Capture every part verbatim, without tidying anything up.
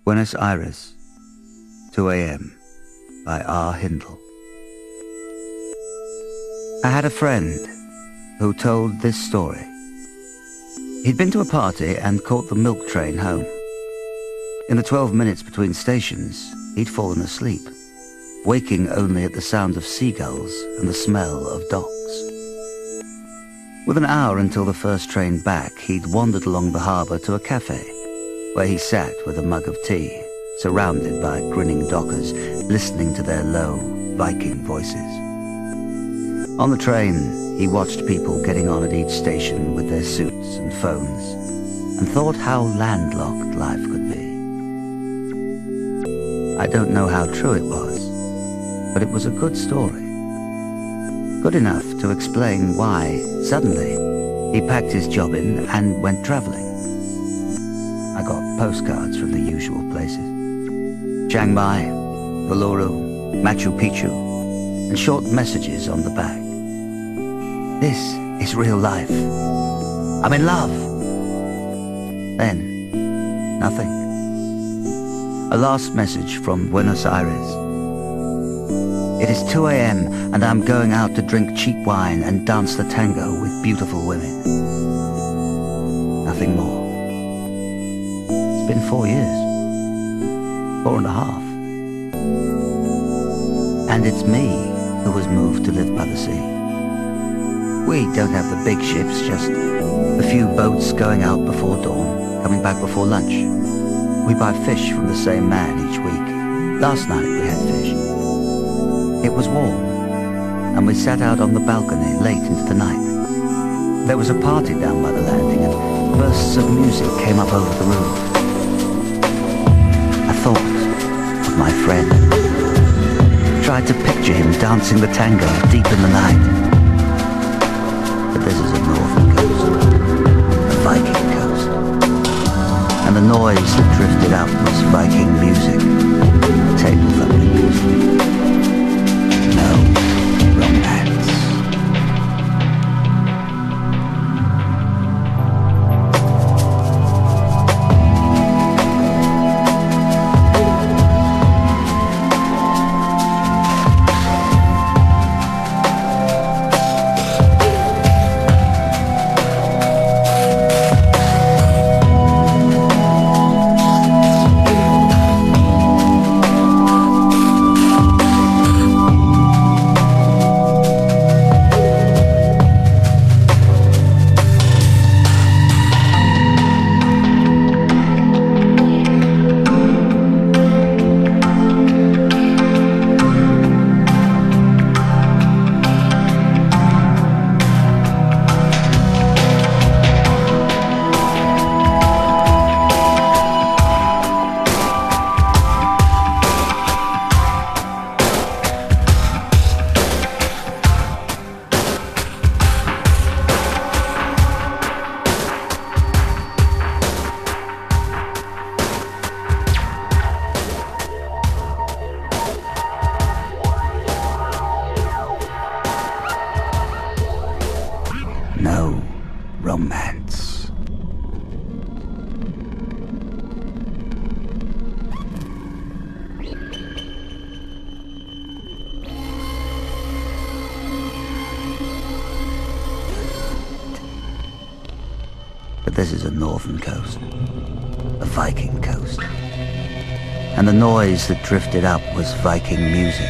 Buenos Aires, two a m by R. Hindle. I had a friend who told this story. He'd been to a party and caught the milk train home. In the twelve minutes between stations, he'd fallen asleep, waking only at the sound of seagulls and the smell of docks. With an hour until the first train back, he'd wandered along the harbour to a cafe, where he sat with a mug of tea, surrounded by grinning dockers, listening to their low Viking voices. On the train, he watched people getting on at each station with their suits and phones, and thought how landlocked life could be. I don't know how true it was, but it was a good story. Good enough to explain why, suddenly, he packed his job in and went travelling. I got postcards from the usual places: Chiang Mai, Uluru, Machu Picchu, and short messages on the back. This is real life. I'm in love. Then, nothing. A last message from Buenos Aires. It is two a m and I'm going out to drink cheap wine and dance the tango with beautiful women. Nothing more. It's been four years. Four and a half. And it's me who was moved to live by the sea. We don't have the big ships, just a few boats going out before dawn, coming back before lunch. We buy fish from the same man each week. Last night we had fish. It was warm, and we sat out on the balcony late into the night. There was a party down by the landing, and bursts of music came up over the roof. I thought of my friend. Tried to picture him dancing the tango deep in the night. But this is a northern coast, a Viking coast, and the noise that drifted out was Viking music, table thumping music. No romance. No romance. But this is a northern coast, a Viking coast, and the noise that drifted up was Viking music.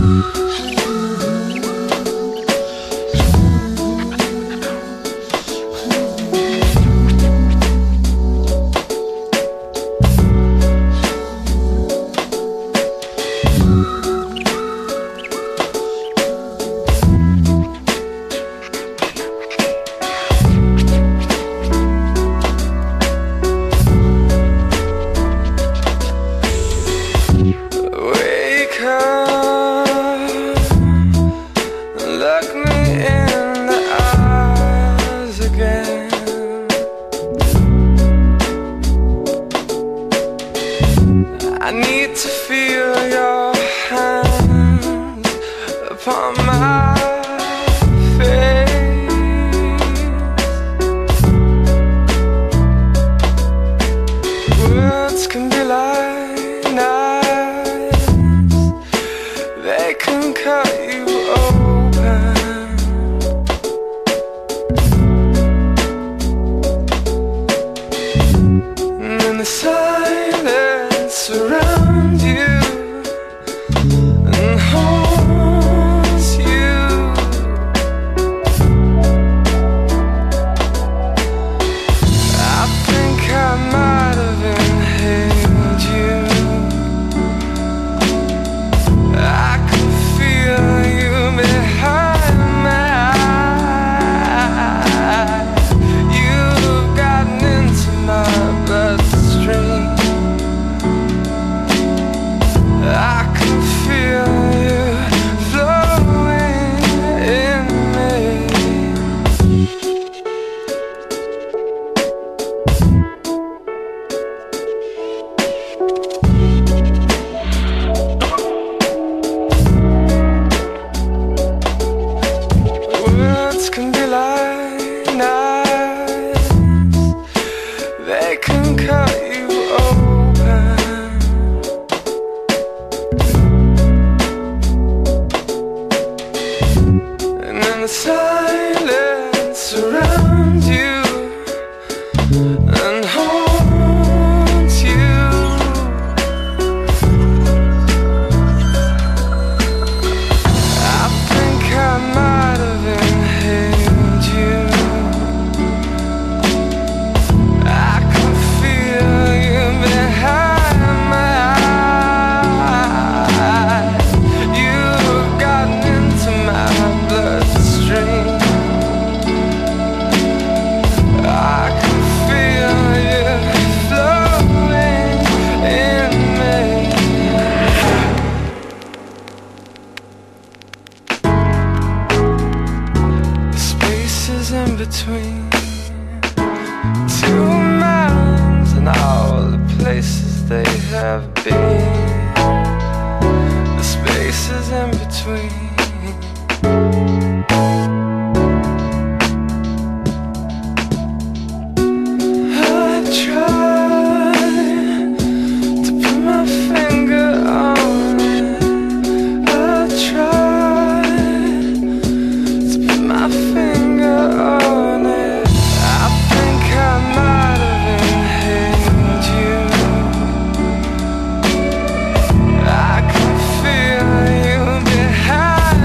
I need to feel your hands upon my face. Words can be like knives, they can cut you open. And in the silence surround you and holds you. I think I might have inhaled you. I can feel you behind my eyes. You've gotten into my bloodstream. I can feel you flowing in me. Words can be like knives, they can cut you open. And in the silence surround you and hold you. I think I might have inhaled you. I can feel you behind my eyes. You've gotten into my bloodstream. I can feel you flowing in me. The spaces in between two minds and all the places they have been. The spaces in between. I try to put my finger on it. I try to put my finger on it. I think I might have inhaled you. I can feel you behind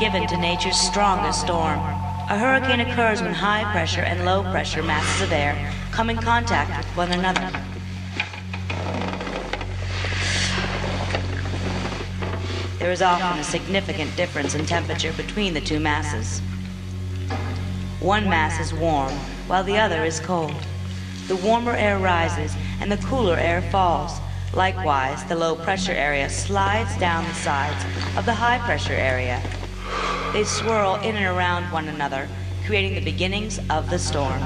given to nature's strongest storm. A hurricane occurs when high pressure and low pressure masses of air come in contact with one another. There is often a significant difference in temperature between the two masses. One mass is warm, while the other is cold. The warmer air rises and the cooler air falls. Likewise, the low-pressure area slides down the sides of the high-pressure area. They swirl in and around one another, creating the beginnings of the storm.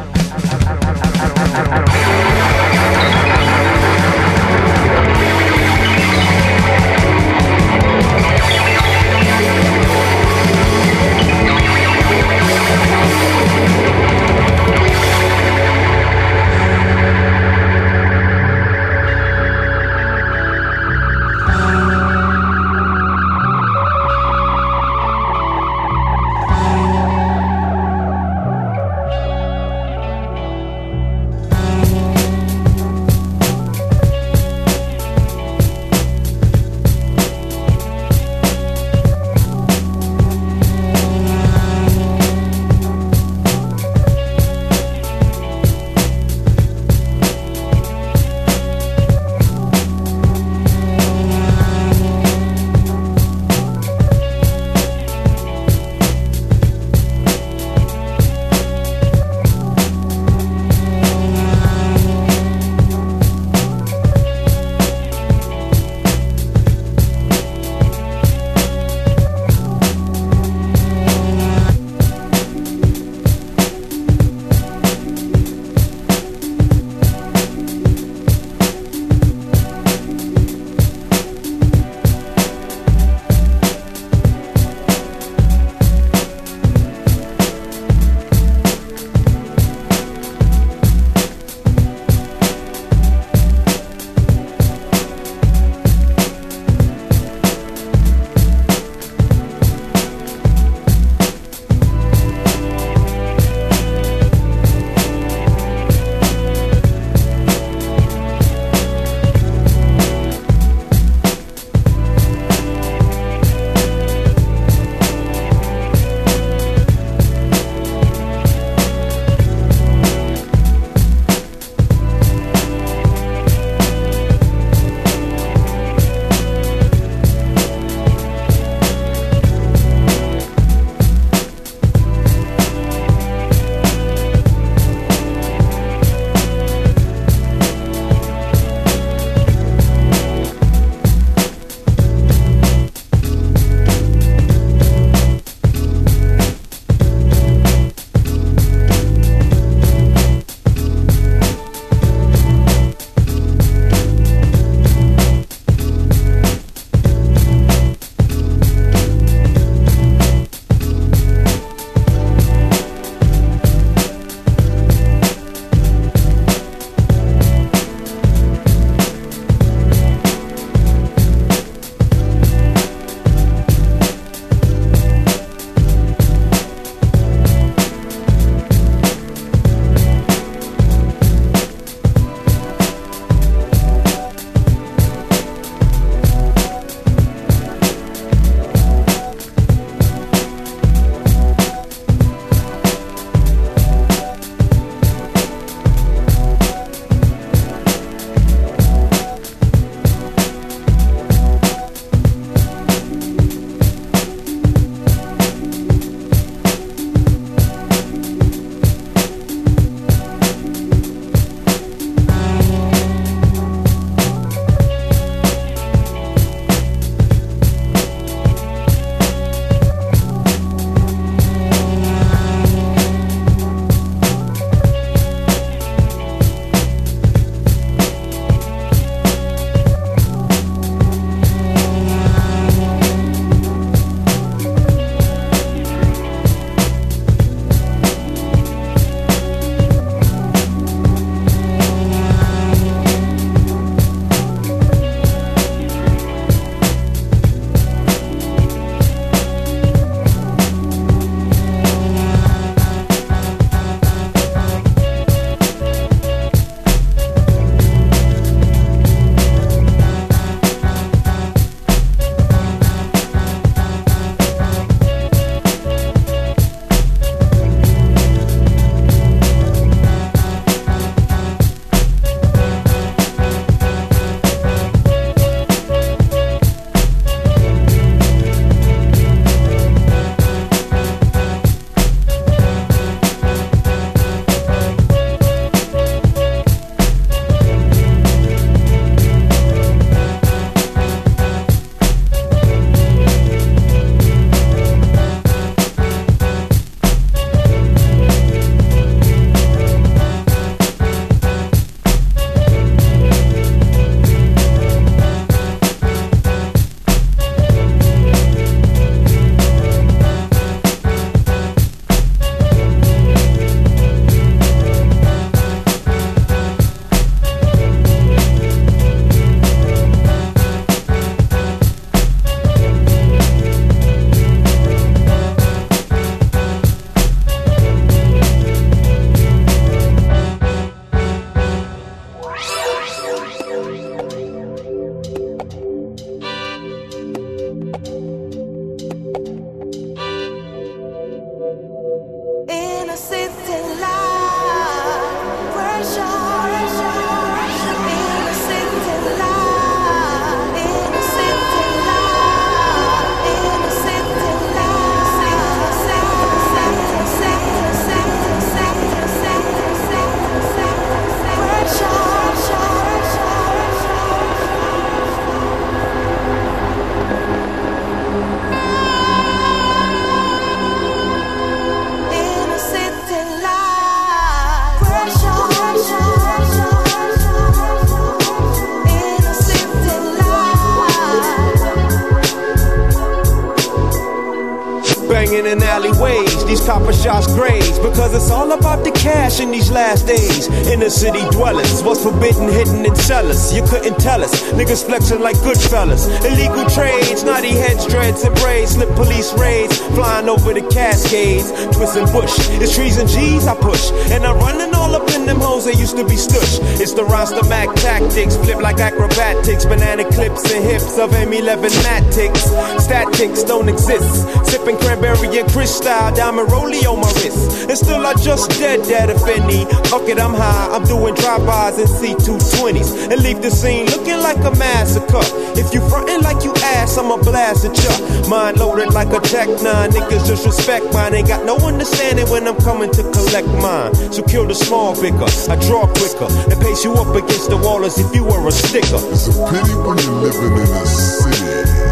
in alleyways, these copper shots graze, because it's all about the cash in these last days. Inner city dwellers, what's forbidden hidden in cellars, you couldn't tell us. Niggas flexing like good fellas. Illegal trades, naughty heads, dreads and braids, slip police raids, flying over the Cascades, twisting bush. It's trees and G's I push, and I'm running all up in them hoes that used to be stush. It's the Rasta Mac tactics, flip like acrobatics, banana clips and hips of M eleven matics. Statics don't exist, sipping cranberry and crystal, diamond rollie on my wrist. And still I just dead that if any. Fuck it, I'm high, I'm doing drive-bys in C two twenties, and leave the scene looking like a massacre. If you frontin' like you ass, I'ma blast at ya. Mind loaded like a Tech nine, niggas just respect mine. Ain't got no understanding when I'm coming to collect mine. So kill the small bigger, I draw quicker, and pace you up against the wall as if you were a sticker. It's a pity when you're living in a city.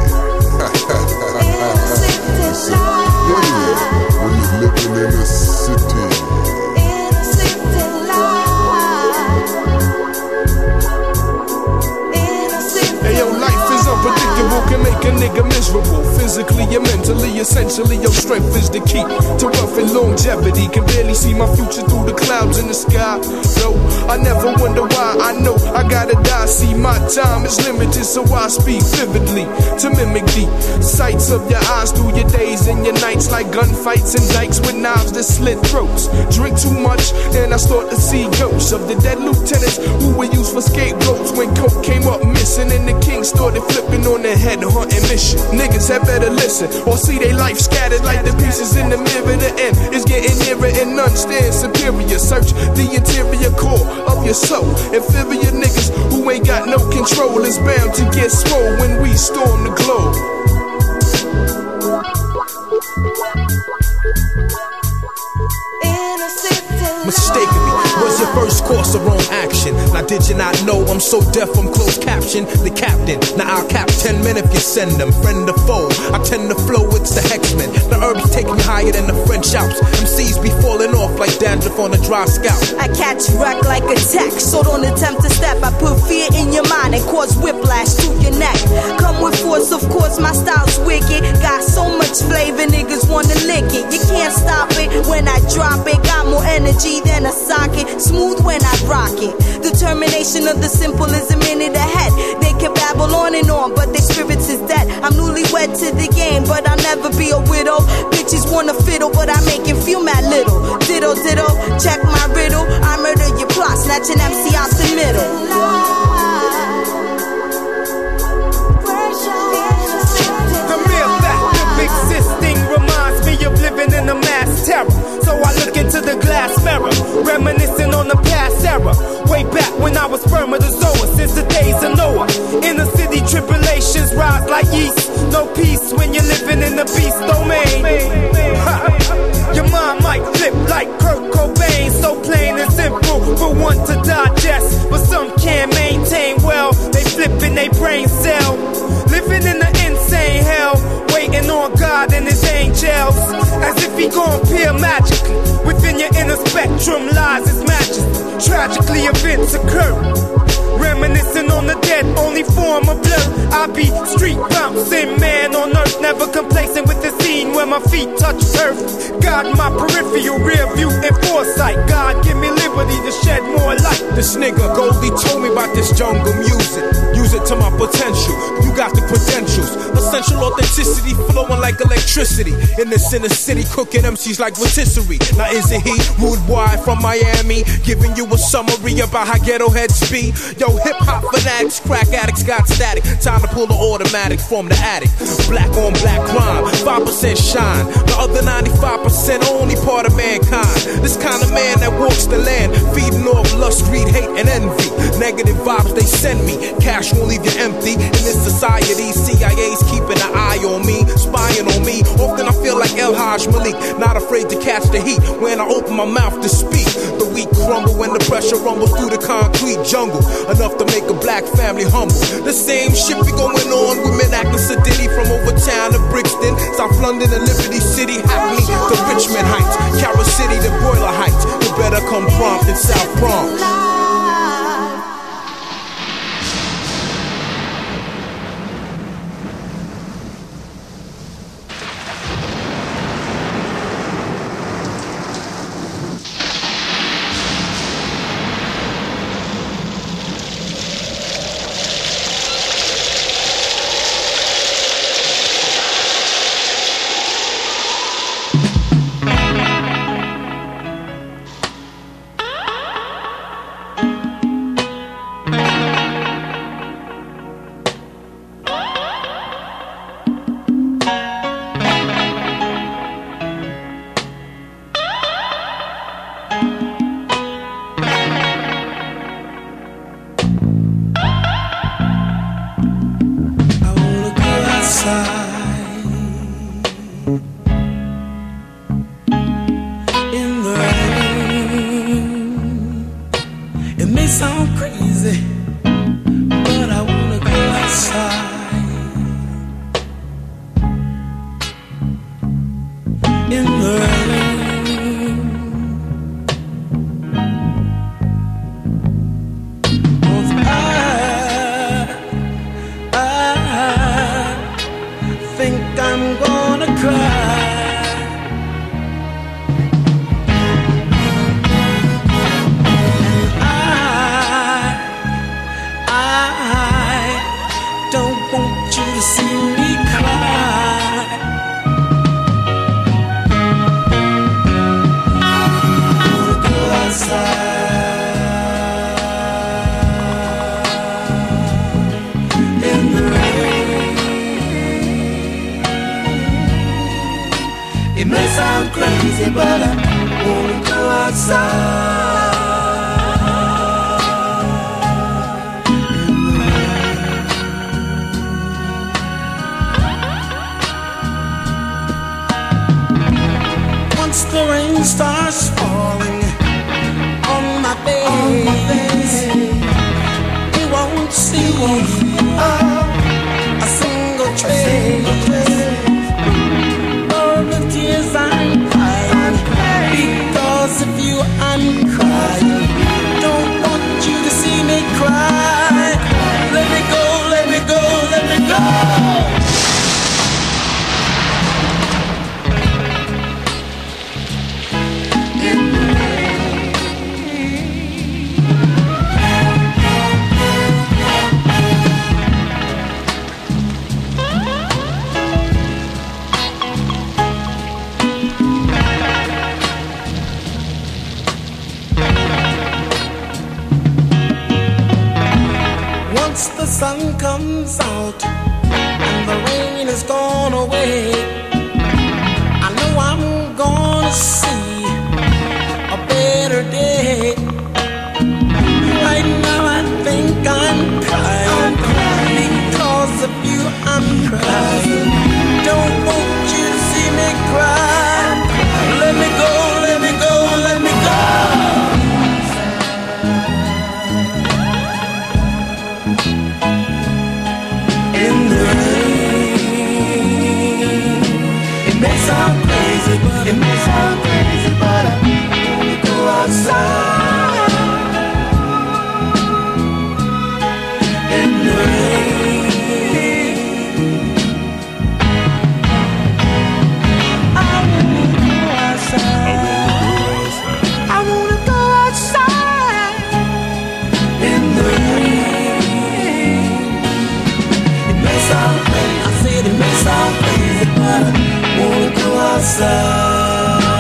It's a pity when you're living in a city. Unpredictable can make a nigga miserable, physically and mentally. Essentially, your strength is the key to wealth and longevity. Can barely see my future through the clouds in the sky. No, I never wonder why. I know I gotta die. See, my time is limited, so I speak vividly to mimic the sights of your eyes through your days and your nights, like gunfights and dikes with knives that slit throats. Drink too much, and I start to see ghosts of the dead lieutenants who were used for scapegoats when coke came up missing, and the king started flipping on their head hunting mission. Niggas had better listen or see they life scattered like the pieces in the mirror. The end is getting nearer and none stand superior. Search the interior core of your soul. Inferior niggas who ain't got no control is bound to get swole when we storm the globe. Mistakenly was your first course of wrong action. Now did you not know I'm so deaf from closed caption? The captain, now I'll cap ten men if you send them. Friend or foe, I tend to flow, it's the X-Men. The herbs take me higher than the French Alps. M Cs be falling off like dandruff on a dry scalp. I catch wreck like a tech, so don't attempt to step. I put fear in your mind and cause whiplash to your neck. Come with force, of course, my style's wicked. Got so much flavor, niggas wanna lick it. You can't stop it when I drop it. Got more energy than a socket, smooth when I rock it. Determination of the simple is a minute ahead. They can babble on and on, but their spirits is dead. I'm newlywed to the game, but I'll never be a widow. Bitches wanna fiddle, but I make it feel mad little. Ditto, ditto, check my riddle. I murder your plot, snatch an M C out the middle. The mere fact of existing reminds me of living in a mass terror. So I look into the glass mirror, reminiscing on the past era. Way back when I was spermatozoa, since the days of Noah. Inner city tribulations rise like yeast. No peace when you're living in the beast domain. Your mind might flip like Kurt Cobain. So plain and simple for one to digest, but some can't maintain well. They flipping their brain cell, living in the insane hell, waiting on God and his angels, as if he gon' appear magically. Within your inner spectrum lies his majesty. Tragically events occur, reminiscing on the dead, only form of blur. I be street bouncing, man on earth, never complacent with the scene where my feet touch earth. God my peripheral, rear view and foresight. God give me liberty to shed more light. This nigga Goldie told me about this jungle music. Use it to my potential. You got the credentials. Essential authenticity flowing like electricity. In this inner city, cooking M Cs like rotisserie. Now isn't he rude boy from Miami? Giving you a summary about how ghetto heads be. Yo, hip hop fanatics, crack addicts got static. Time to pull the automatic from the attic. Black on black crime, five percent shine. The other ninety-five percent only part of mankind. This kind of man that walks the land, feeding off lust, greed, hate, and envy. Negative vibes they send me, cash won't leave you empty. In this society, C I A's keeping an eye on me, spying on me. Often I feel like El Haj Malik, not afraid to catch the heat when I open my mouth to speak. The weak crumble when the pressure rumbles through the concrete jungle, enough to make a black family humble. The same shit be going on, women acting sedity from Overtown to Brixton, South London to Liberty City, Hackney to Richmond Heights, Carol City to Broiler Heights. You better come prompt in South Bronx. to see me cry. I wanna go outside in the rain. It may sound crazy, but I wanna go outside. The rain starts falling on my face, you won't see a single trace of the tears I'm crying. Because of you I'm crying. Don't want you to see me cry. Let me go, let me go, let me go. The sun comes out and the rain is gone away, I know I'm gonna see a better day. Right now I think I'm crying, because of you I'm crying. Don't want you to see me cry. Let me go, let me go, let me go. It may sound crazy, but I wanna go outside in the rain. I wanna go outside. I wanna go outside in the rain. It may sound crazy, I said it may sound crazy, but I wanna go outside.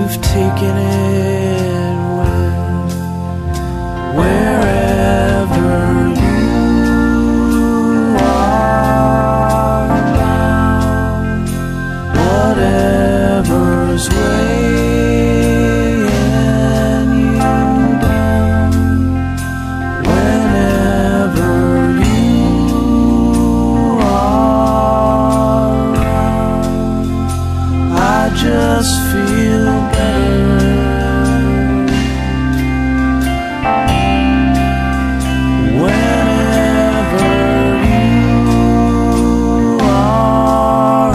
you've taken it with wherever you are bound, whatever's weighing you down, whenever you are around, I just feel better. Whenever you are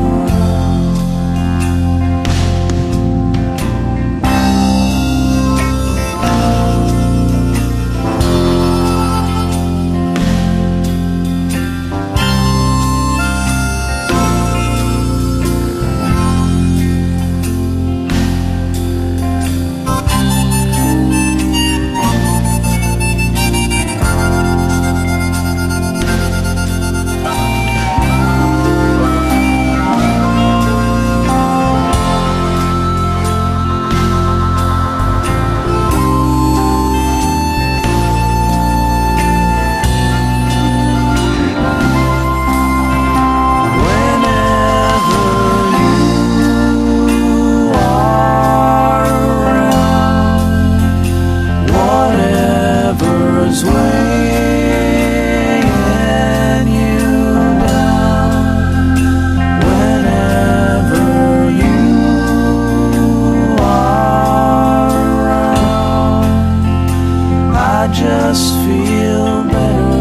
just feel better.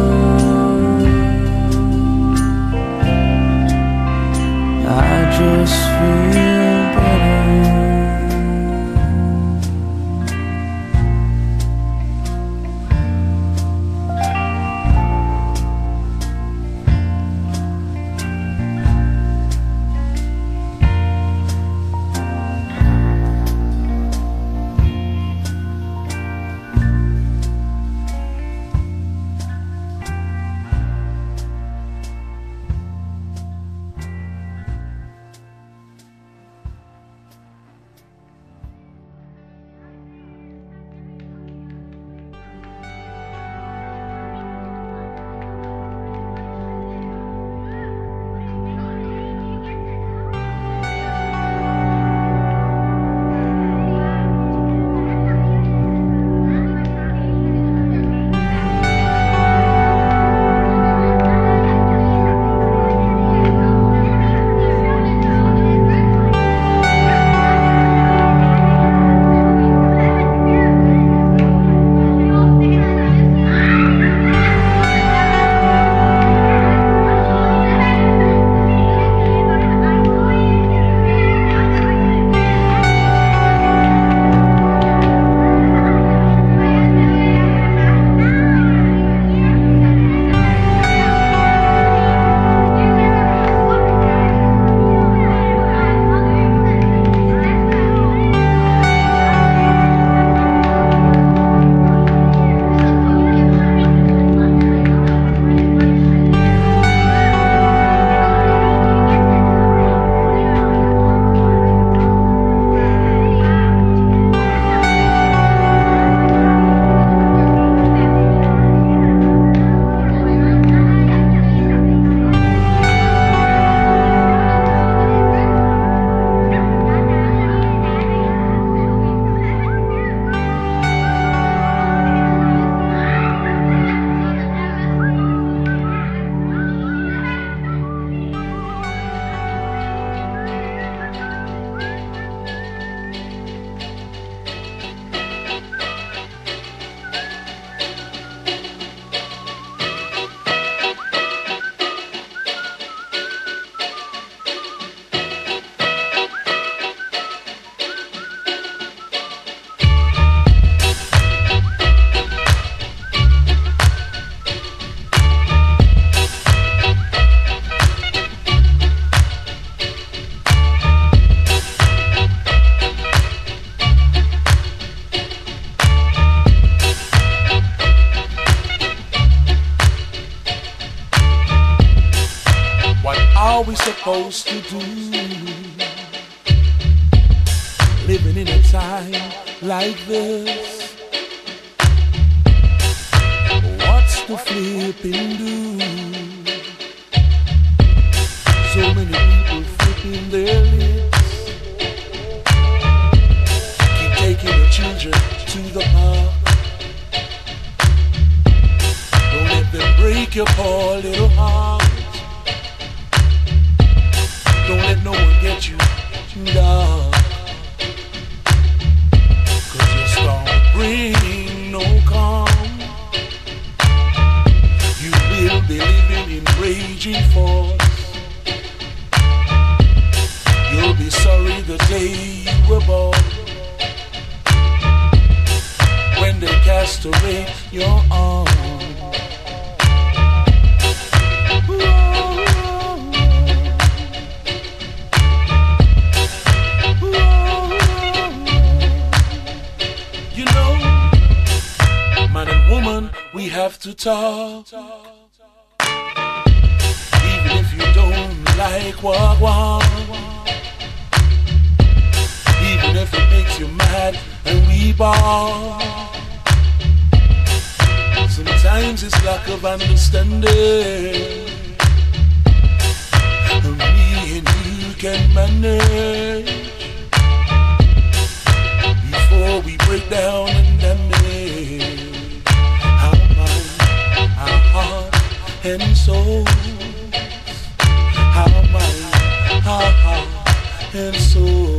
I just feel better. are we supposed to do? living in a time like this. What's the flipping do? So many people flipping their lips. Keep taking the children to the park. Don't let them break your poor little heart. Don't let no one get you down. Cause your storm will bring no calm. You will be living in raging force. You'll be sorry the day you were born. When they cast away your arms. You know, man and woman, we have to talk. Even if you don't like what what. Even if it makes you mad and we ball. Sometimes it's lack of understanding. And me and you can manage before we break down and damage our mind, our heart and soul. Our mind, our heart and soul.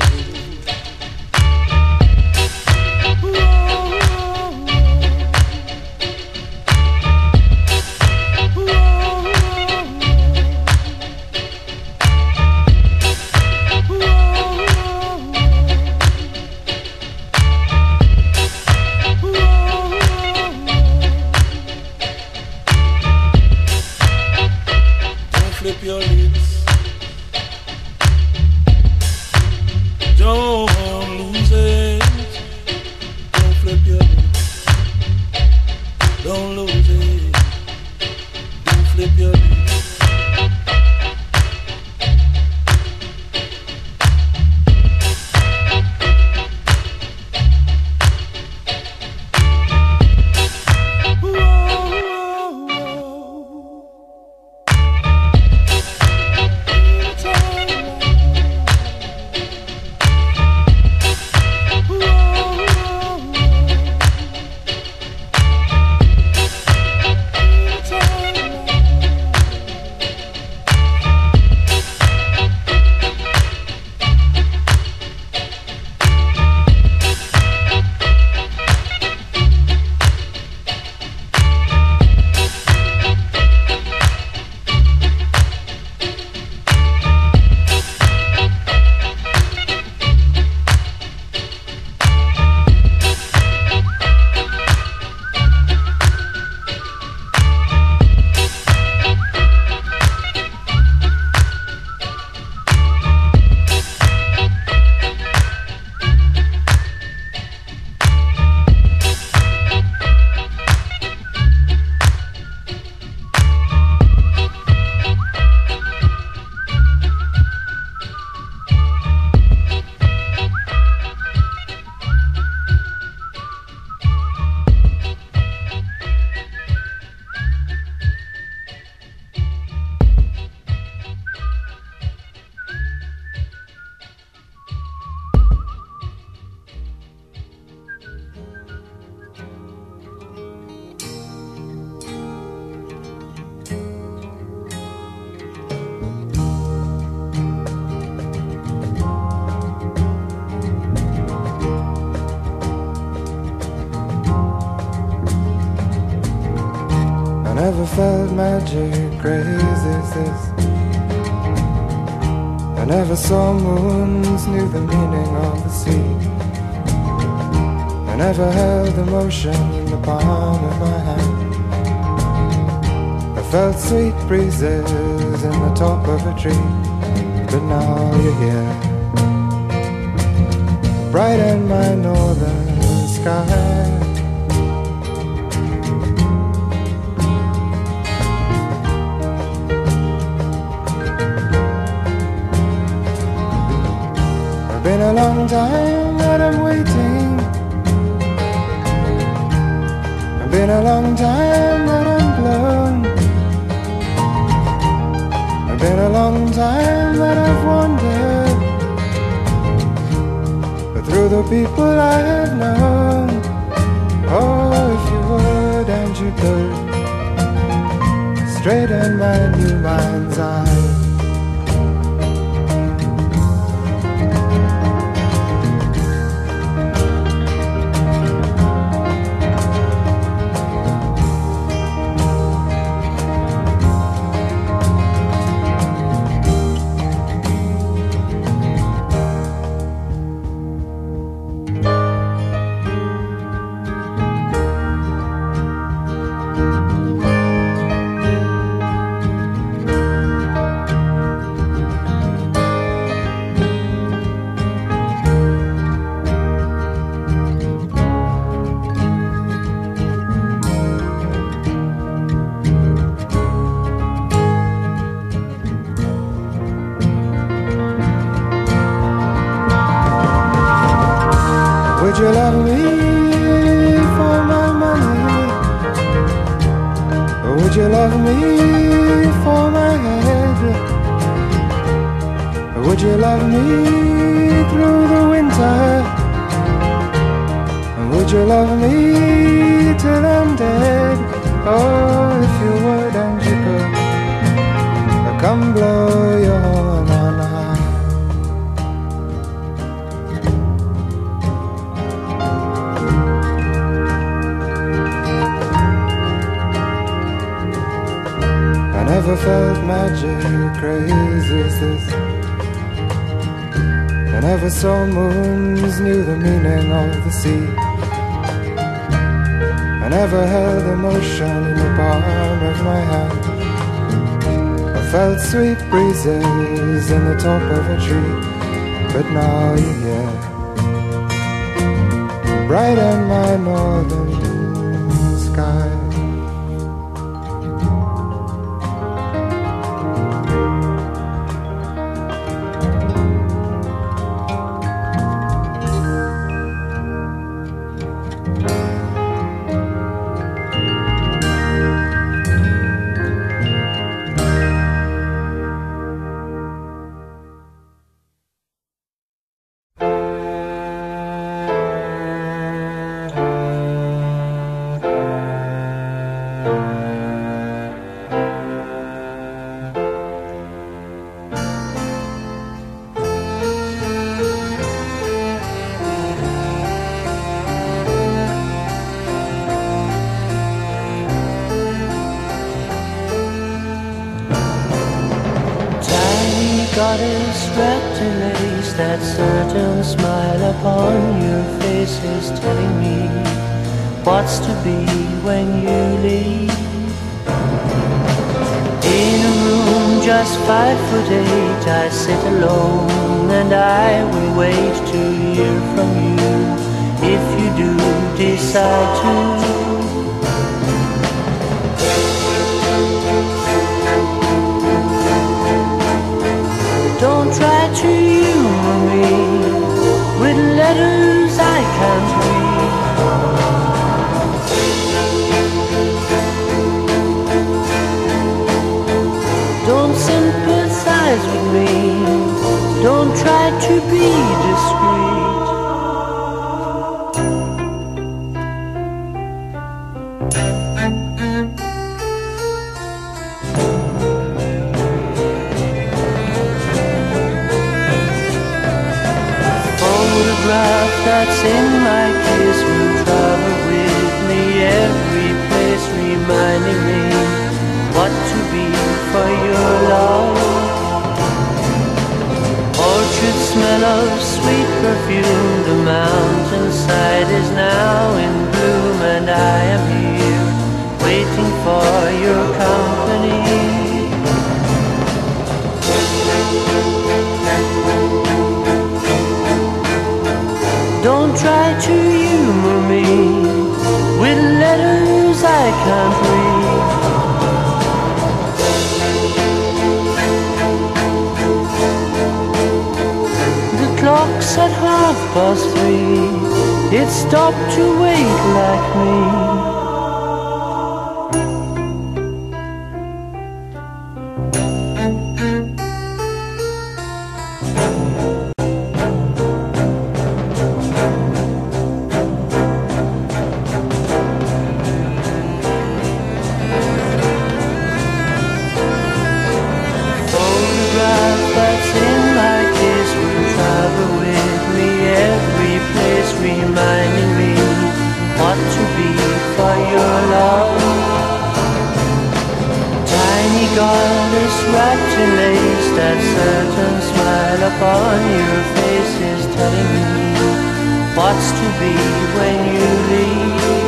Flip your lips. Don't lose it. Don't flip your lips. Don't lose it. Don't flip your lips. Never felt magic crazy as this. I never saw moons, knew the meaning of the sea. I never held emotion in the palm of my hand. I felt sweet breezes in the top of a tree. But now you're here, bright in my northern sky. Been a long time I'm waiting. It's been a long time that I'm blown. It's been a long time that I've wandered, but through the people I have known. Oh, if you would and you could straighten my new mind's eye. Would you love me for my money? Or would you love me for my head? Or would you love me through the winter? Or would you love me till I'm dead? Oh, if you would and you could, come blow your horn on high. I never felt magic crazy as this. I never saw moons, knew the meaning of the sea. I never held emotion in the palm of my hand. I felt sweet breezes in the top of a tree. But now you're here, brighten my northern sky. goddess wrapped in lace, that certain smile upon your face is telling me what's to be when you leave. In a room just five foot eight, I sit alone and I will wait to hear from you if you do decide to. Don't try to humor me with letters I can't read. Don't sympathize with me. Don't try to be discreet. That's in my case will travel with me every place, reminding me what to be for your love. Orchard smell of sweet perfume, the mountainside is now in bloom, and I am here waiting for your company. Don't try to humor me with letters I can't read. The clock's at half past three. It stopped to wait like me. Reminding me what to be for your love. Tiny goddess wrapped in lace, that certain smile upon your face is telling me what's to be when you leave.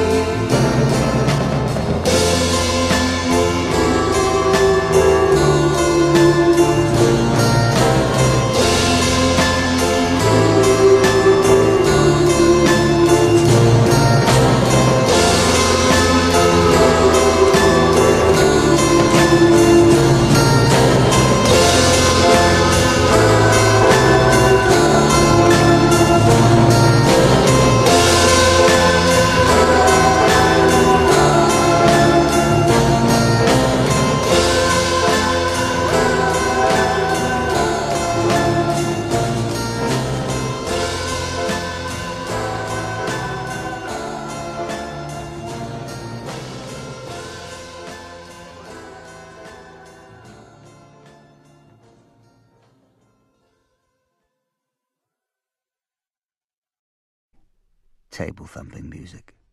Table thumping music.